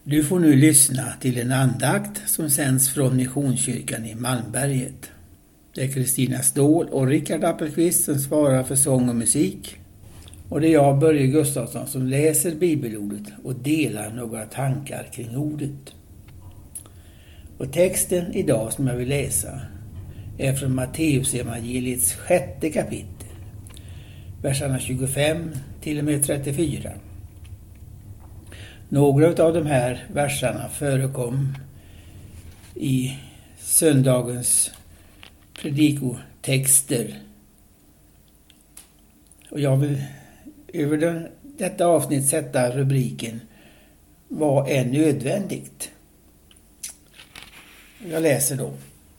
Du får nu lyssna till en andakt som sänds från Missionskyrkan i Malmberget. Det är Kristina Ståhl och Rickard Appelqvist som svarar för sång och musik. Och det är jag, Börje Gustafsson, som läser bibelordet och delar några tankar kring ordet. Och texten idag som jag vill läsa är från Matteus evangeliets 6:e kapitel, verserna 25 till och med 34. Några av de här verserna förekom i söndagens predikotexter. Och jag vill över detta avsnitt sätta rubriken "Vad är nödvändigt?" Jag läser då.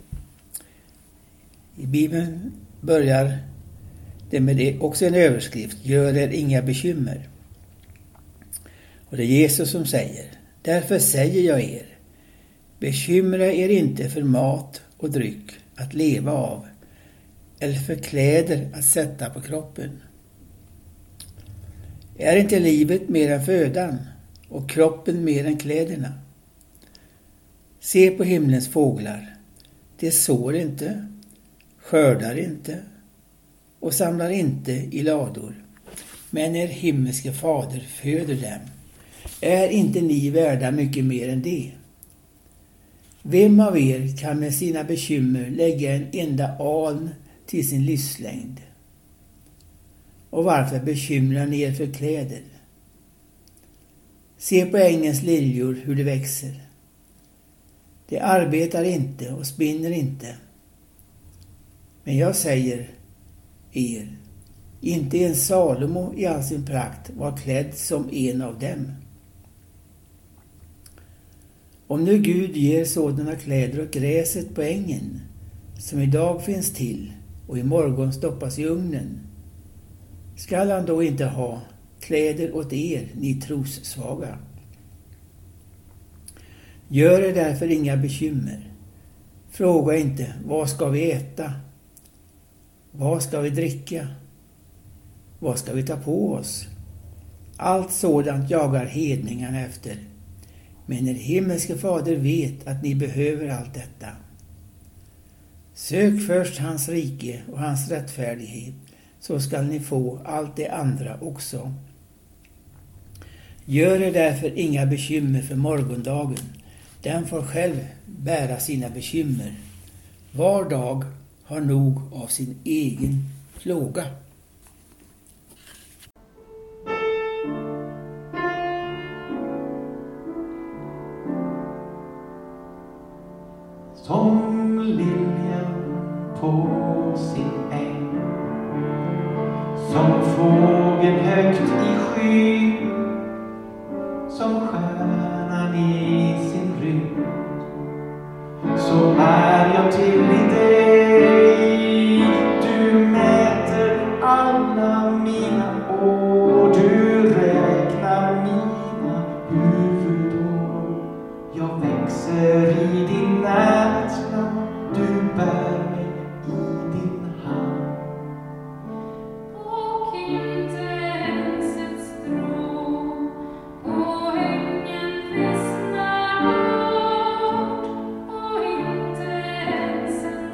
I Bibeln börjar det med det också en överskrift: "Gör er inga bekymmer." Och det är Jesus som säger: "Därför säger jag er, bekymra er inte för mat och dryck att leva av, eller för kläder att sätta på kroppen. Är inte livet mer än födan och kroppen mer än kläderna? Se på himlens fåglar, de sår inte, skördar inte och samlar inte i lador, men er himmelske fader föder dem. Är inte ni värda mycket mer än det? Vem av er kan med sina bekymmer lägga en enda aln till sin livslängd? Och varför bekymrar ni er för kläder? Se på ängens liljor hur de växer. De arbetar inte och spinner inte. Men jag säger er, inte ens Salomo i all sin prakt var klädd som en av dem. Om nu Gud ger sådana kläder åt gräset på ängen, som idag finns till och imorgon stoppas i ugnen, skall han då inte ha kläder åt er, ni trossvaga? Gör er därför inga bekymmer. Fråga inte, vad ska vi äta? Vad ska vi dricka? Vad ska vi ta på oss? Allt sådant jagar hedningarna efter. Men er himmelske fader vet att ni behöver allt detta. Sök först hans rike och hans rättfärdighet, så skall ni få allt det andra också. Gör er därför inga bekymmer för morgondagen. Den får själv bära sina bekymmer. Var dag har nog av sin egen plåga. Som liljen på sin äng, som fågel högt i skyn, som stjärnan i sin rymd, så är jag till i dig. Du mäter alla mina år, du räknar mina huvudår. Jag växer i din närhetsland, du bär mig i din hand. Och inte ens ett strå på ängen vissnar bort, och inte ens en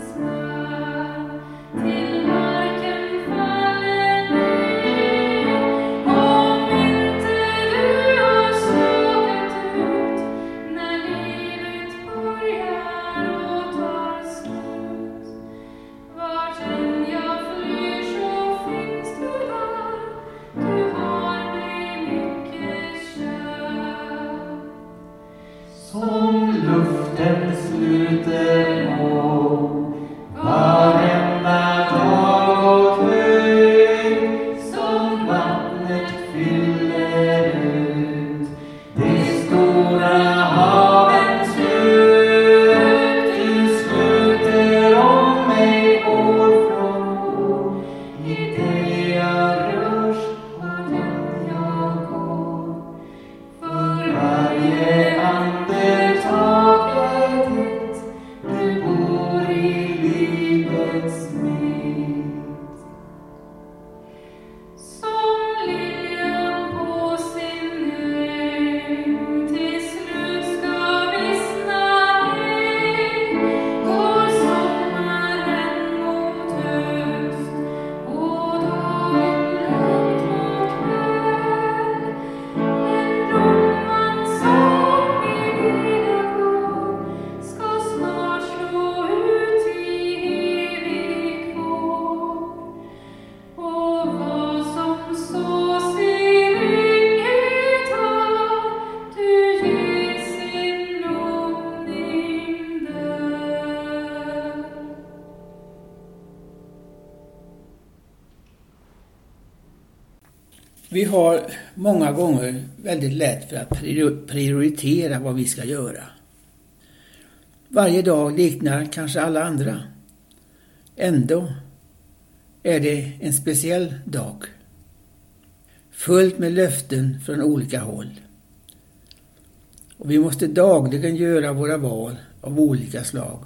Vi har många gånger väldigt lätt för att prioritera vad vi ska göra. Varje dag liknar kanske alla andra. Ändå är det en speciell dag. Fullt med löften från olika håll. Och vi måste dagligen göra våra val av olika slag.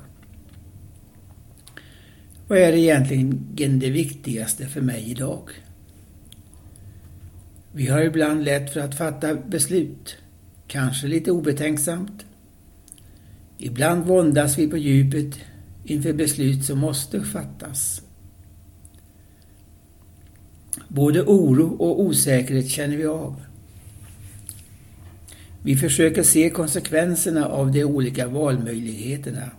Vad är egentligen det viktigaste för mig idag? Vi har ibland lätt för att fatta beslut, kanske lite obetänksamt. Ibland våndas vi på djupet inför beslut som måste fattas. Både oro och osäkerhet känner vi av. Vi försöker se konsekvenserna av de olika valmöjligheterna.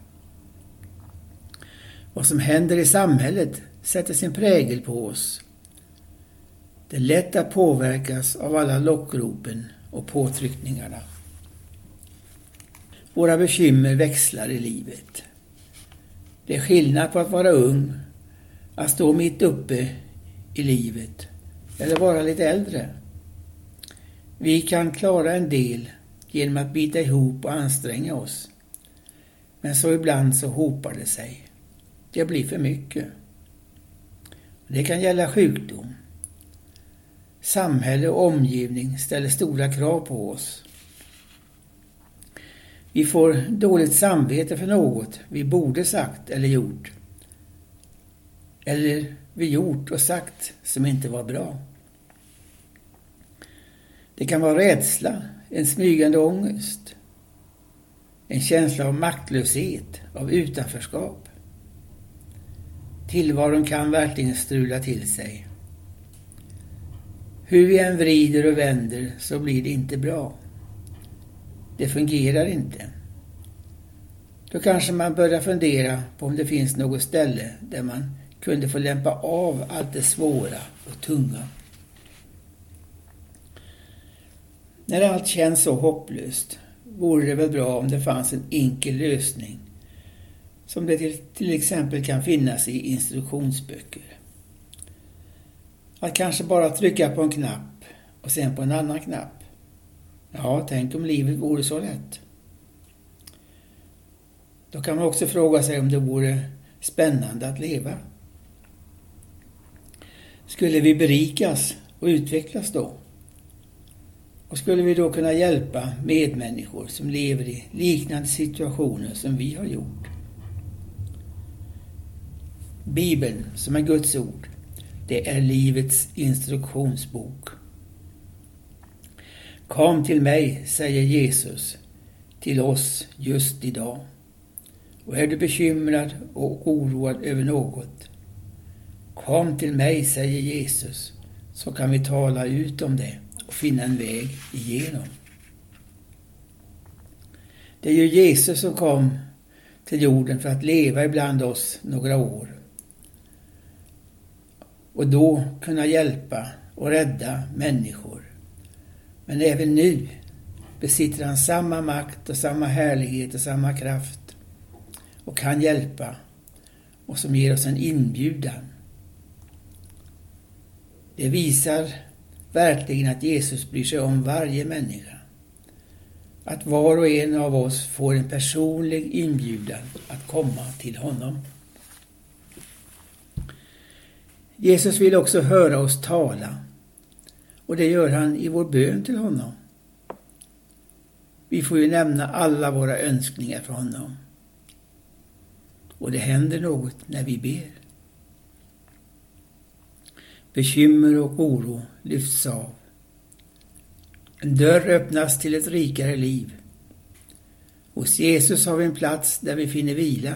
Vad som händer i samhället sätter sin prägel på oss. Det är lätt att påverkas av alla lockropen och påtryckningarna. Våra bekymmer växlar i livet. Det är skillnad på att vara ung, att stå mitt uppe i livet eller vara lite äldre. Vi kan klara en del genom att bita ihop och anstränga oss. Men så ibland så hopar det sig. Det blir för mycket. Det kan gälla sjukdom. Samhälle och omgivning ställer stora krav på oss. Vi får dåligt samvete för något vi borde sagt eller gjort. Eller vi gjort och sagt som inte var bra. Det kan vara rädsla, en smygande ångest. En känsla av maktlöshet, av utanförskap. Tillvaron kan verkligen strula till sig. Hur vi än vrider och vänder så blir det inte bra. Det fungerar inte. Då kanske man börjar fundera på om det finns något ställe där man kunde få lämpa av allt det svåra och tunga. När allt känns så hopplöst vore det väl bra om det fanns en enkel lösning som det till exempel kan finnas i instruktionsböcker. Att kanske bara trycka på en knapp och sen på en annan knapp. Ja, tänk om livet vore så lätt. Då kan man också fråga sig om det vore spännande att leva. Skulle vi berikas och utvecklas då? Och skulle vi då kunna hjälpa medmänniskor som lever i liknande situationer som vi har gjort? Bibeln, som är Guds ord, det är livets instruktionsbok. Kom till mig, säger Jesus till oss just idag. Och är du bekymrad och oroad över något? Kom till mig, säger Jesus, så kan vi tala ut om det och finna en väg igenom. Det är ju Jesus som kom till jorden för att leva ibland oss några år. Och då kunna hjälpa och rädda människor. Men även nu besitter han samma makt och samma härlighet och samma kraft. Och kan hjälpa. Och som ger oss en inbjudan. Det visar verkligen att Jesus bryr sig om varje människa. Att var och en av oss får en personlig inbjudan att komma till honom. Jesus vill också höra oss tala. Och det gör han i vår bön till honom. Vi får ju nämna alla våra önskningar för honom. Och det händer något när vi ber. Bekymmer och oro lyfts av. En dörr öppnas till ett rikare liv. Hos Jesus har vi en plats där vi finner vila.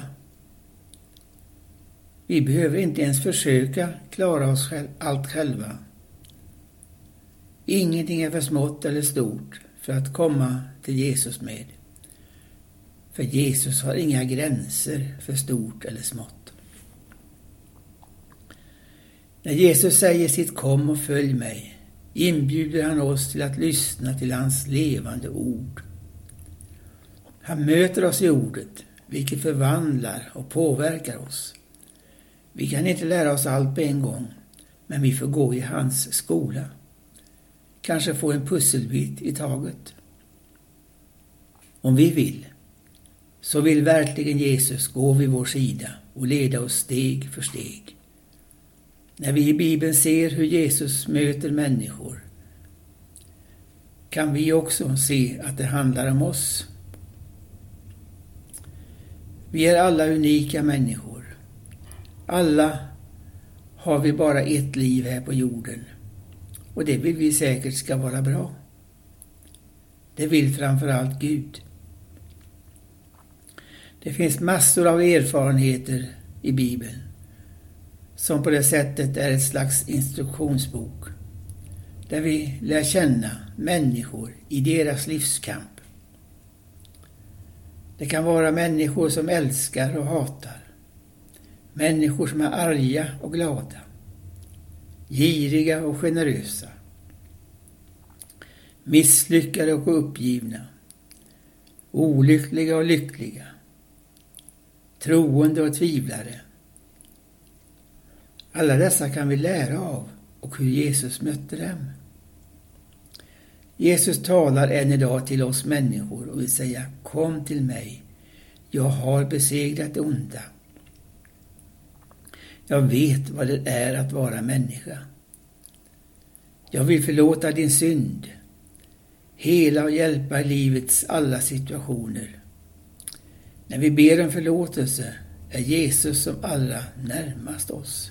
Vi behöver inte ens försöka klara oss allt själva. Ingenting är för smått eller stort för att komma till Jesus med. För Jesus har inga gränser för stort eller smått. När Jesus säger sitt kom och följ mig inbjuder han oss till att lyssna till hans levande ord. Han möter oss i ordet, vilket förvandlar och påverkar oss. Vi kan inte lära oss allt på en gång, men vi får gå i hans skola. kanske få en pusselbit i taget. Om vi vill, så vill verkligen Jesus gå vid vår sida och leda oss steg för steg. När vi i Bibeln ser hur Jesus möter människor kan vi också se att det handlar om oss. Vi är alla unika människor. Alla har vi bara ett liv här på jorden. Och det vill vi säkert ska vara bra. Det vill framförallt Gud. Det finns massor av erfarenheter i Bibeln som på det sättet är ett slags instruktionsbok där vi lär känna människor i deras livskamp. Det kan vara människor som älskar och hatar, människor som är arga och glada, giriga och generösa, misslyckade och uppgivna, olyckliga och lyckliga, troende och tvivlare. Alla dessa kan vi lära av och hur Jesus mötte dem. Jesus talar än idag till oss människor och vill säga: kom till mig, jag har besegrat det onda. Jag vet vad det är att vara människa. Jag vill förlåta din synd, hela och hjälpa i livets alla situationer. När vi ber om förlåtelse är Jesus som allra närmast oss.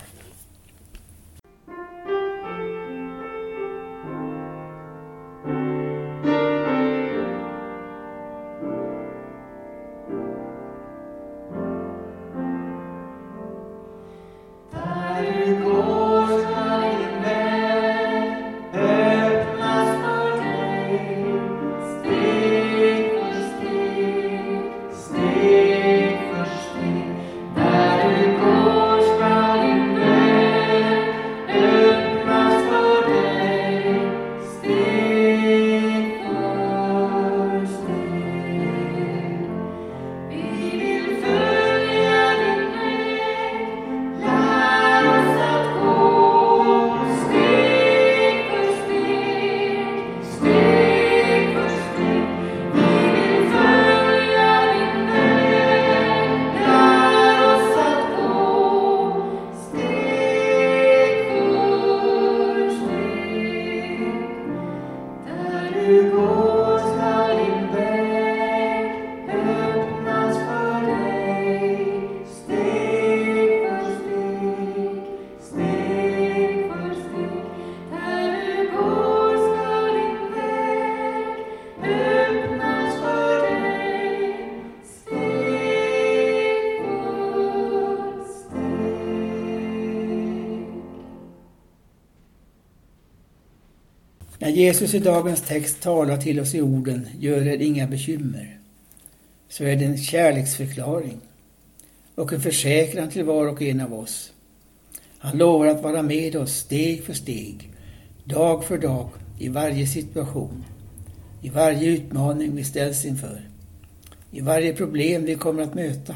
När Jesus i dagens text talar till oss i orden "gör er inga bekymmer", så är det en kärleksförklaring och en försäkran till var och en av oss. Han lovar att vara med oss steg för steg, dag för dag, i varje situation, i varje utmaning vi ställs inför, i varje problem vi kommer att möta.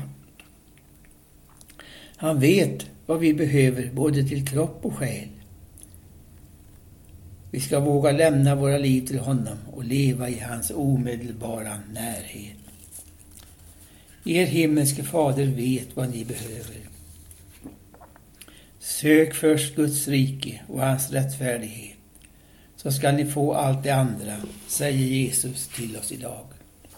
Han vet vad vi behöver både till kropp och själ. Vi ska våga lämna våra liv till honom och leva i hans omedelbara närhet. Er himmelske fader vet vad ni behöver. Sök först Guds rike och hans rättfärdighet, så ska ni få allt det andra, säger Jesus till oss idag.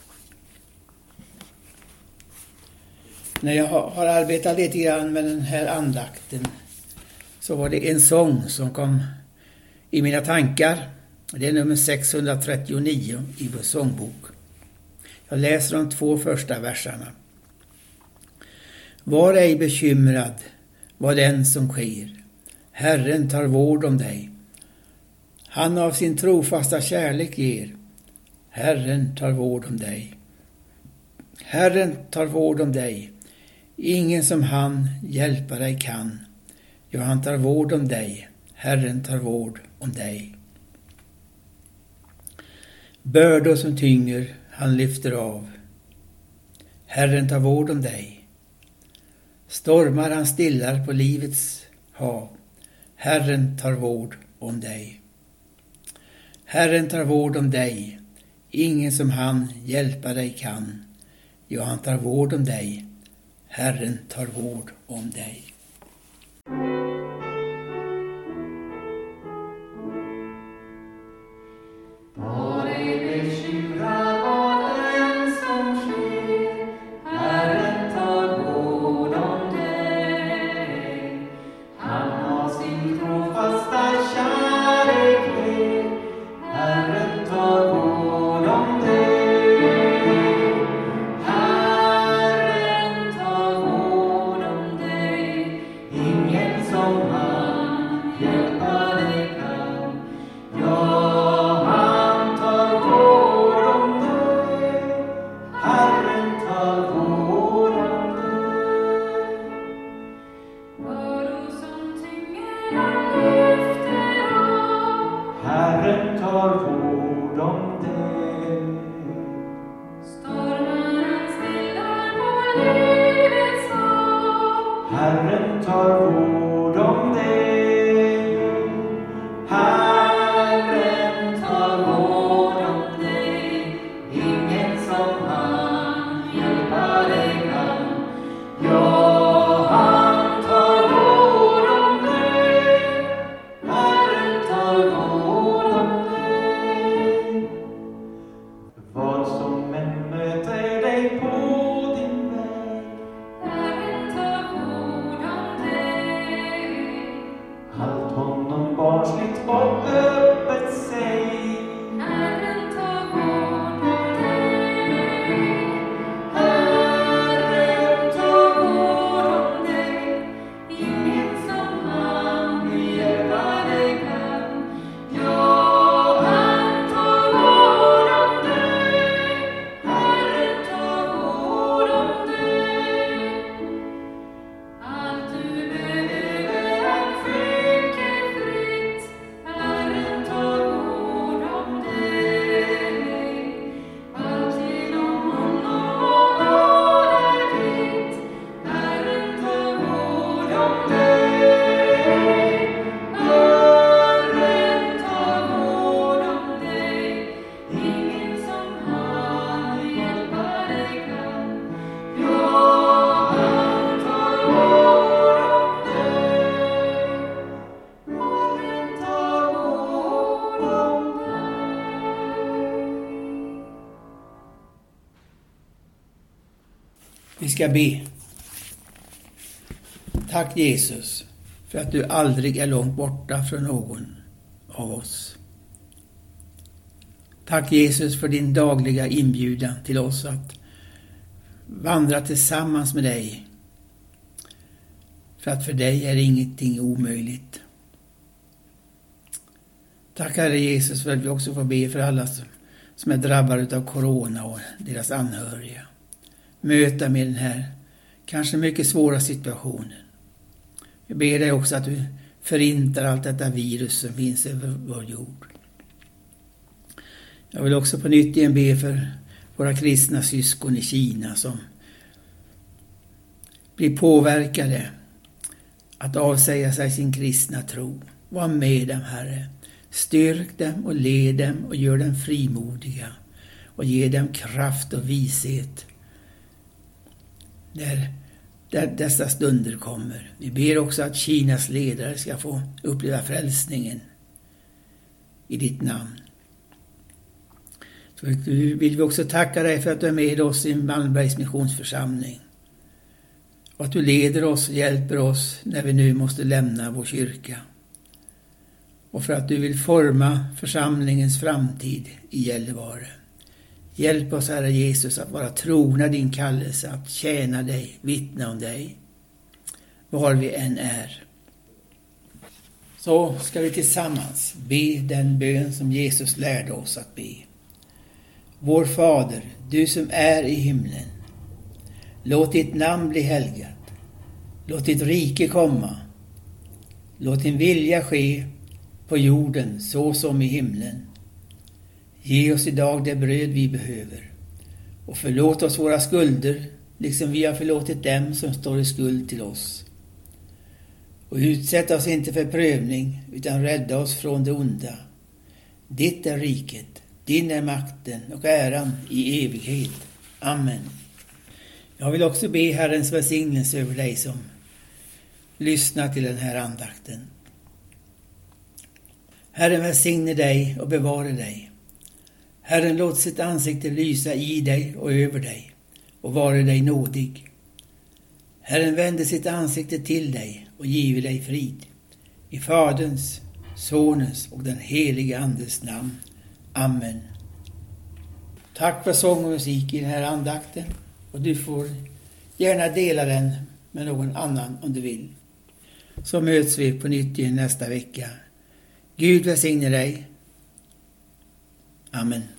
När jag har arbetat lite grann med den här andakten så var det en sång som kom i mina tankar. Det är nummer 639 i vår sångbok. Jag läser de 2 första verserna. Var ej bekymrad vad den som sker. Herren tar vård om dig. Han av sin trofasta kärlek ger. Herren tar vård om dig. Herren tar vård om dig. Ingen som han hjälpa dig kan. Ja, han tar vård om dig. Herren tar vård om dig. Bördor som tynger han lyfter av. Herren tar vård om dig. Stormar han stillar på livets hav. Herren tar vård om dig. Herren tar vård om dig, ingen som han hjälpa dig kan. Ja, han tar vård om dig, Herren tar vård om dig. Herren tar vård om dig. Herren tar vård om dig. Ingen som han hjälpa dig kan. Ja, han tar vård om dig. Herren tar vård om dig. Vad som än möter dig på din väg, Herren tar vård om dig. allt honom barnsligt och öppet säg. Herren tar vård om dig. Herren tar Vård om dig. Ingen som han vill hjälpa dig kan. Ja, han tar vård om dig. Herren tar vård om dig. Allt du behöver han skänker fritt. Herren tar vård om dig. Allt genom honom och nåd är ditt. Herren tar vård om dig. Herren tar vård om dig. Ingen som han vill hjälpa dig kan. Ja, han tar vård om dig. Herren tar vård om dig. Vi ska be. Tack Jesus för att du aldrig är långt borta från någon av oss. Tack Jesus för din dagliga inbjudan till oss att vandra tillsammans med dig. För att för dig är ingenting omöjligt. Tack Herre Jesus för att vi också får be för alla som är drabbade av corona och deras anhöriga. Möta med den här kanske mycket svåra situationen. Vi ber dig också att du förintar allt detta virus som finns över vår jord. Jag vill också på nytt igen be för våra kristna syskon i Kina som blir påverkade att avsäga sig sin kristna tro. Var med dem Herre. Styrk dem och led dem och gör dem frimodiga och ge dem kraft och vishet där dessa stunder kommer. Vi ber också att Kinas ledare ska få uppleva frälsningen i ditt namn. Så vill vi också tacka dig för att du är med oss i Malmbergs missionsförsamling. Och att du leder oss och hjälper oss när vi nu måste lämna vår kyrka. Och för att du vill forma församlingens framtid i Gällivare. Hjälp oss Herre Jesus att vara trogna din kallelse, att tjäna dig, vittna om dig, var vi än är. Så ska vi tillsammans be den bön som Jesus lärde oss att be. Vår Fader, du som är i himlen. Låt ditt namn bli helgat. Låt ditt rike komma. Låt din vilja ske på jorden så som i himlen. Ge oss idag det bröd vi behöver. Och förlåt oss våra skulder, liksom vi har förlåtit dem som står i skuld till oss. Och utsätt oss inte för prövning, utan rädda oss från det onda. Ditt är riket, din är makten och äran i evighet. Amen. Jag vill också be Herrens välsignelse över dig som lyssnar till den här andakten. Herren välsigne dig och bevare dig. Herren låt sitt ansikte lysa i dig och över dig och vare dig nådig. Herren vände sitt ansikte till dig och give dig frid. I Faderns, Sonens och den helige Andes namn. Amen. Tack för sång och musik i den här andakten. Och du får gärna dela den med någon annan om du vill. Så möts vi på nytt igen nästa vecka. Gud välsigne dig. Amen.